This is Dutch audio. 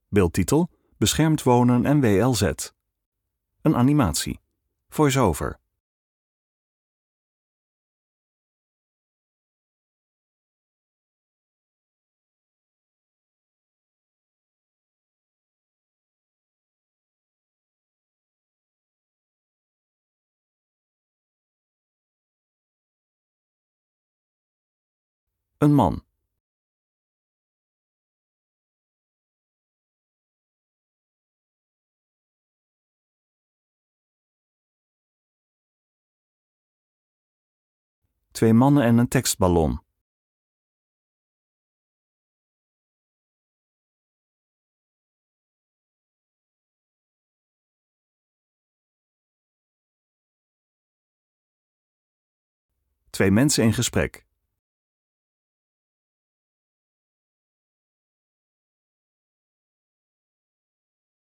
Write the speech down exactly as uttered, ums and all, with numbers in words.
Beeldtitel: Beschermd wonen en W L Z. Een animatie. Voice-over. Een man. Twee mannen en een tekstballon. Twee mensen in gesprek.